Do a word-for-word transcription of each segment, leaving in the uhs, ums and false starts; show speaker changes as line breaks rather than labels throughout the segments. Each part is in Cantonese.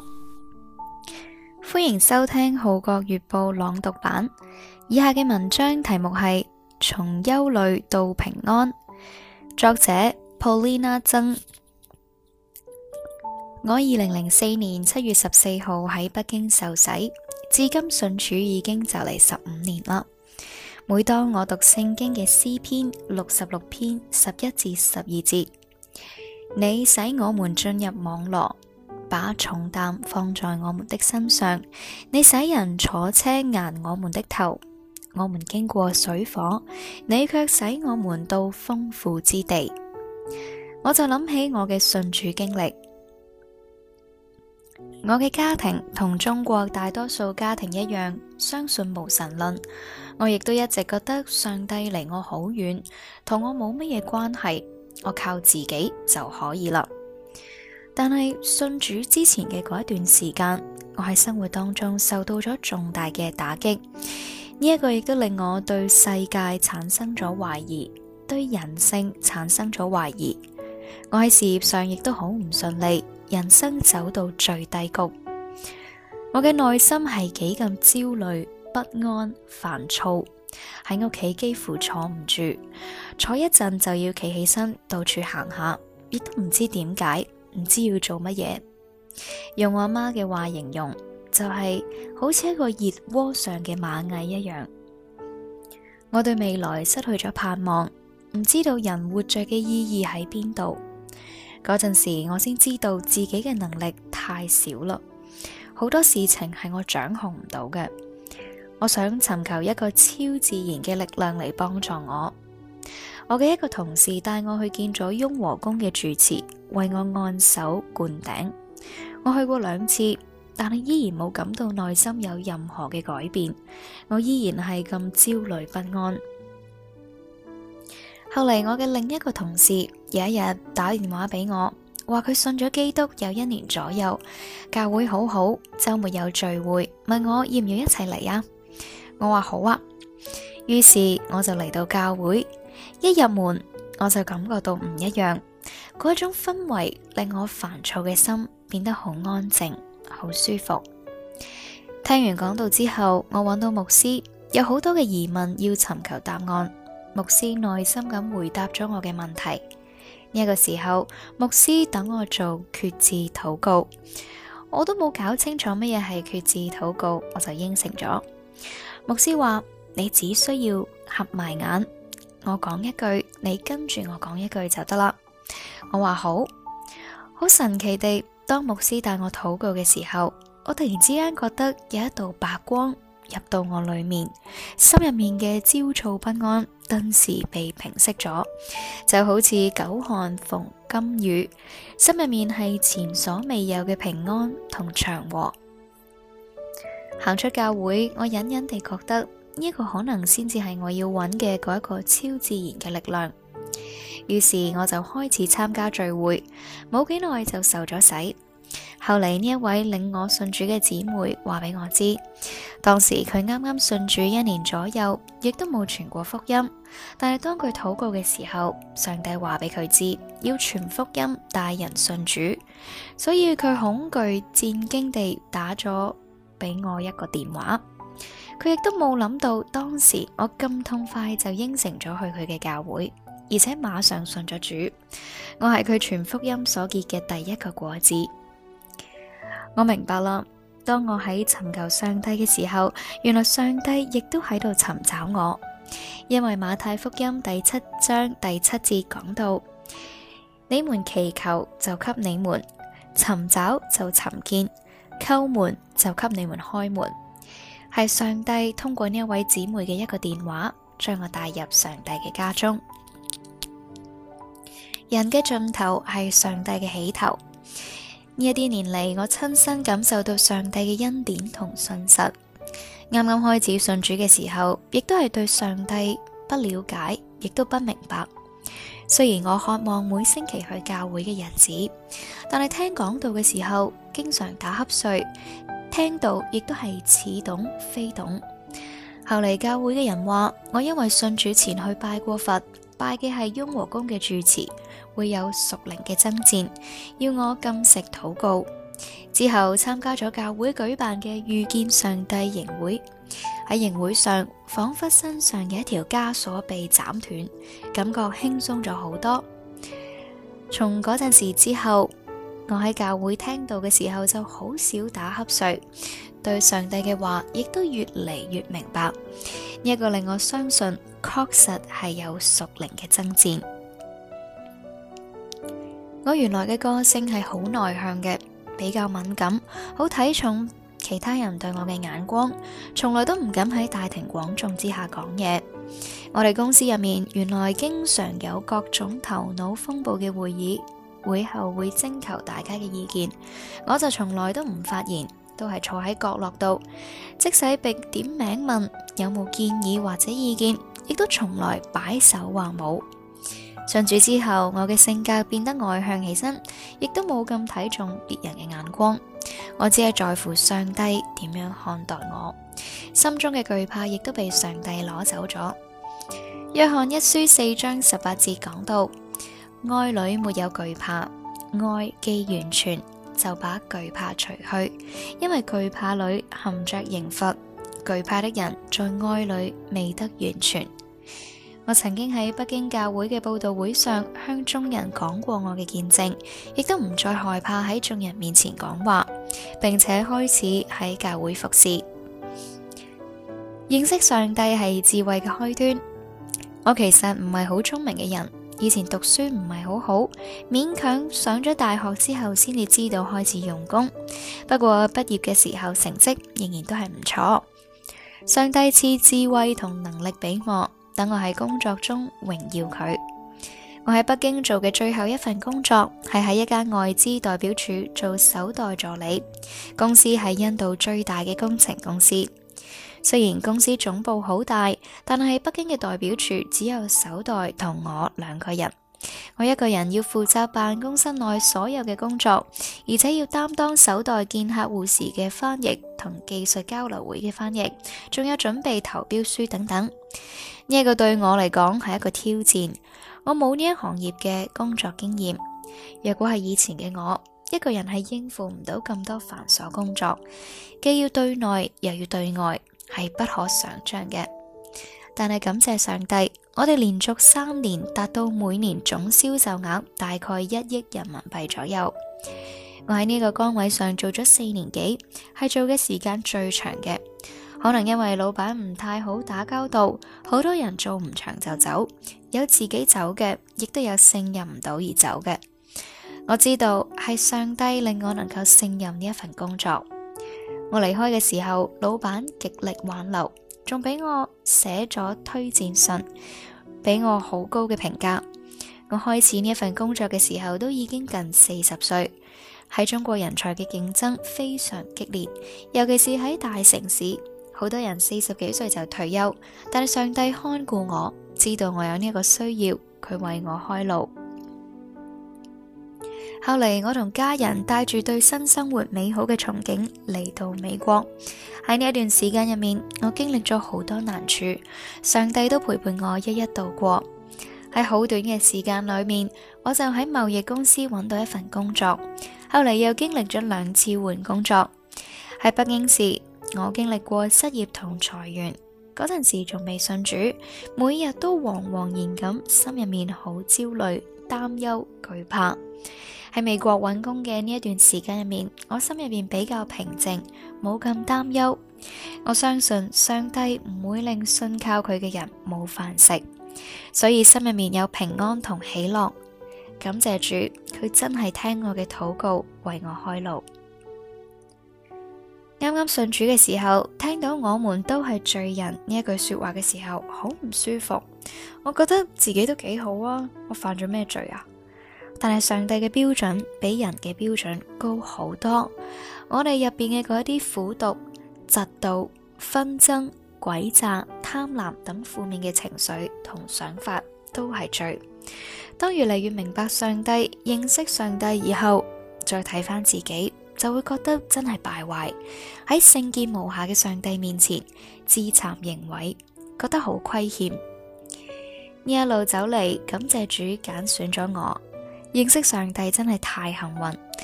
歡迎收聽《號角月報》朗讀版。以下嘅文章題目係《從憂慮到平安》，作者 Paulina 曾。我二零零四年七月十四號喺北京受洗，至今信主已經就嚟十五年啦。每當我讀聖經嘅詩篇六十六篇十一至十二節，你使我們進入網羅，把重擔放在我們的身上，你使人坐車壓我們的頭，我們經過水火，你卻使我們到豐富之地。我就諗起我嘅信主經歷。我嘅家庭同中國大多數家庭一樣，相信無神論。我亦都一直覺得上帝離我好遠，同我冇乜嘢關係，我靠自己就可以啦。但係信主之前嘅嗰一段時間，我喺生活當中受到咗重大嘅打擊，呢一個亦都令我對世界產生咗懷疑，對人性產生咗懷疑。我喺事業上亦都好唔順利，人生走到最低谷，我嘅內心係幾咁焦慮、不安、煩躁，喺屋企幾乎坐唔住，坐一陣就要企起身到處行下，亦都唔知點解，唔知要做乜嘢。用我阿媽嘅話形容，就係好似一個熱鍋上嘅螞蟻一樣。我對未來失去咗盼望，唔知道人活着嘅意義喺邊度。嗰陣時我先知道自己嘅能力太少啦，好多事情係我掌控唔到嘅。我想尋求一個超自然嘅力量嚟幫助我。我嘅一個同事帶我去見咗雍和宮嘅住持，為我按手灌頂。我去過兩次，但係依然冇感到內心有任何嘅改變，我依然係咁焦慮不安。後嚟我嘅另一個同事有一日打電話俾我，話佢信咗基督有一年左右，教會好好，周末有聚會，問我要唔要一齊嚟啊？我話好啊，於是我就嚟到教會。一入門我就感覺到唔一樣，嗰種氛圍令我煩躁嘅心變得好安靜，好舒服。聽完講道之後，我揾到牧師，有好多嘅疑問要尋求答案。牧師耐心咁回答咗我嘅問題。呢個時候，牧師等我做決志禱告，我都冇搞清楚乜嘢係決志禱告，我就應承咗。牧師話：你只需要合埋眼，我講一句，你跟住我講一句就得啦。我話好。好神奇地，當牧師帶我禱告嘅時候，我突然之間覺得有一道白光入到我裏面，心入面嘅焦躁不安頓時被平息咗，就好似久旱逢甘雨，心入面係前所未有嘅平安同祥和。行出教會，我隱隱地覺得呢一個可能先至係我要揾嘅嗰一個超自然嘅力量。於是我就開始參加聚會，冇幾耐就受咗洗。後嚟呢一位領我信主嘅姊妹話俾我知，當時佢啱啱信主一年左右，亦都冇傳過福音。但係當佢禱告嘅時候，上帝話俾佢知要傳福音帶人信主，所以佢恐懼戰驚地打咗俾我一個電話。佢亦都冇諗到當時我咁痛快就應承咗去佢嘅教會，而且馬上信咗主。我係佢傳福音所結嘅第一個果子。我明白啦，當我喺尋求上帝嘅時候，原來上帝亦都喺度尋找我。因為馬太福音第七章第七節講到：你們祈求就給你們，尋找就尋見，叩門就給你們開門。係上帝通過呢一位姊妹嘅一個電話，將我帶入上帝嘅家中。人嘅盡頭係上帝嘅起頭。呢一啲年嚟，我親身感受到上帝嘅恩典同信實。啱啱開始信主嘅時候，亦都係對上帝不了解，亦都不明白。雖然我渴望每星期去教會嘅日子，但係聽講道嘅時候，經常打瞌睡，聽到亦都係似懂非懂。後嚟教會嘅人話，我因為信主前去拜過佛，拜嘅係雍和宮嘅住持，會有屬靈嘅爭戰，要我禁食禱告， 之後參加咗教會舉辦嘅遇見上帝營會，喺營會上仿佛身上嘅一條枷鎖被斬斷，感覺輕鬆咗好多。從嗰陣時之後，我喺教會聽到嘅時候就好少打瞌睡，對上帝嘅話亦都越嚟越明白。呢一個令我相信確實係有屬靈嘅爭戰。我原來嘅個性係好內向嘅，比較敏感，好睇重其他人對我嘅眼光，從來都唔敢喺大庭廣眾之下講嘢。我哋公司入面原來經常有各種頭腦風暴嘅會議，會後會徵求大家嘅意見，我就從來都唔發言，都係坐喺角落度，即使被點名問有冇建議或者意見，亦都從來擺手話冇。信主之後，我嘅性格變得外向起身，亦都冇咁睇重別人嘅眼光，我只係在乎上帝點樣看待我，心中嘅懼怕亦都被上帝攞走咗。約翰一書四章十八節講到，愛裏沒有懼怕，愛既完全，就把懼怕除去，因為懼怕裏含着刑罰，懼怕的人在愛裏未得完全。我曾經喺北京教會嘅佈道會上向眾人講過我嘅見證，亦都唔再害怕喺眾人面前講話，並且開始喺教會服侍。認識上帝係智慧嘅開端。我其實唔係好聰明嘅人，以前讀書唔係好好，勉強上咗大學之後先至知道開始用功。不過畢業嘅時候成績仍然都係唔錯。上帝賜智慧同能力俾我，等我喺工作中榮耀佢。我喺北京做嘅最後一份工作係喺一間外資代表處做首代助理，公司係印度最大嘅工程公司。雖然公司總部好大，但係北京嘅代表處只有首代同我兩個人。我一個人要負責辦公室內所有嘅工作，而且要擔當首代見客戶時嘅翻譯同技術交流會嘅翻譯，仲有準備投標書等等。呢一個對我嚟講係一個挑戰，我冇呢一行業嘅工作經驗。若果係以前嘅我，一個人係應付唔到咁多繁瑣工作，既要對內又要對外，係不可想象嘅。但係感謝上帝，我哋連續三年達到每年總銷售額大概一億人民幣左右。我喺呢個崗位上做咗四年幾，係做嘅時間最長嘅。可能因為老闆唔太好打交道，好多人做唔長就走，有自己走嘅，亦都有勝任唔到而走嘅。我知道係上帝令我能夠勝任呢一份工作。我離開嘅時候，老闆極力挽留，仲俾我寫咗推薦信，俾我好高嘅評價。我開始呢一份工作嘅時候，都已經近四十歲。喺中國人才嘅競爭非常激烈，尤其是喺大城市，好多人四十幾歲就退休。但係上帝看顧我，知道我有呢個需要，佢為我開路。後嚟我同家人帶住對新生活美好嘅憧憬嚟到美國。喺呢一段時間入面，我經歷咗好多難處，上帝都陪伴我一一度過。喺好短嘅時間裏面，我就喺貿易公司揾到一份工作。後嚟又經歷咗兩次換工作。喺北京時，我經歷過失業同裁員，嗰陣時仲未信主，每日都惶惶然咁，心入面好焦慮、擔憂、懼怕。喺美國揾工嘅呢一段時間入面，我心入面比較平靜，冇咁擔憂。我相信上帝唔會令信靠佢嘅人冇飯食，所以心入面有平安同喜樂。感謝主，佢真係聽我嘅禱告，為我開路。啱啱信主嘅時候，聽到我們都係罪人呢一句說話嘅時候，好唔舒服。我覺得自己都幾好啊，我犯咗咩罪啊？但係上帝嘅標準比人嘅標準高好多。我哋入邊嘅嗰一啲苦毒、嫉妒、紛爭、詭詐、貪婪等負面嘅情緒同想法都係罪。當越嚟越明白上帝、認識上帝以後，再睇返自己，就會覺得真係敗壞，喺聖潔無瑕嘅上帝面前自慚形穢，覺得好虧欠。呢一路走嚟，感謝主揀選咗我。認識上帝真係太幸運，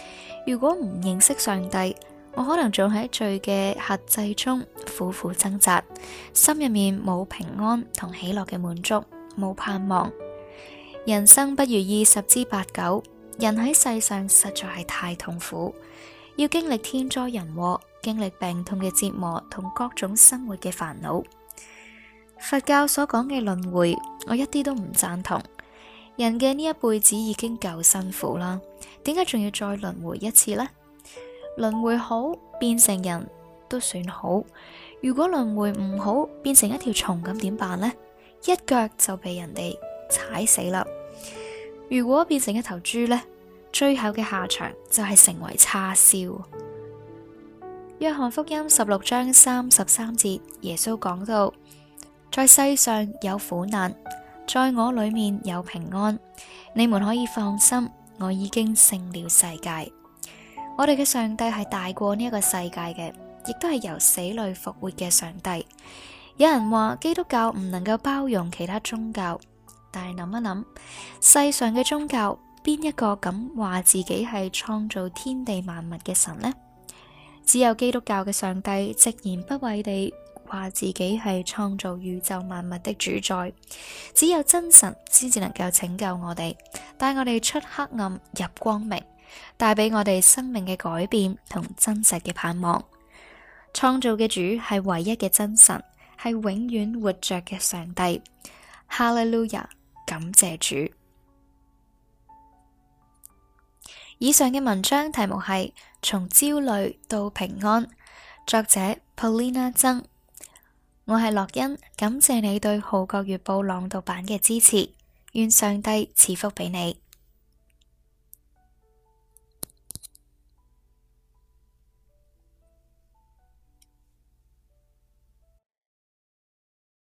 如果唔認識上帝，我可能仲喺罪嘅轄制中苦苦掙扎，心入面冇平安同喜樂嘅滿足，冇盼望。人生不如意十之八九，人喺世上實在係太痛苦，要經歷天災人禍，經歷病痛嘅折磨同各種生活嘅煩惱。佛教所講嘅輪迴，我一啲都唔贊同。人嘅呢一輩子已經夠辛苦啦，點解仲要再輪迴一次呢？輪迴好，變成人都算好。如果輪迴唔好，變成一條蟲咁點辦呢？一腳就被人哋踩死啦。如果變成一頭豬呢，最後嘅下場就係成為叉燒。約翰福音十六章三十三節，耶穌講到：在世上有苦難，在我裏面有平安，你們可以放心，我已經勝了世界。我哋嘅上帝係大過呢一個世界嘅，亦都係由死裏復活嘅上帝。有人話基督教唔能夠包容其他宗教，但係諗一諗，世上嘅宗教邊一個敢話自己係創造天地萬物嘅神呢？只有基督教嘅上帝直言不諱地話自己係創造宇宙萬物的主宰。只有真神先至能夠拯救我哋，帶我哋出黑暗入光明，帶俾我哋生命嘅改變同真實嘅盼望。創造嘅主係唯一嘅真神，係永遠活着嘅上帝。哈利路亞，感謝主。以上嘅文章題目係從焦慮到平安，作者 Paulina 曾。我係樂欣，感謝你對《號角月報》朗讀版嘅支持，願上帝賜福俾你。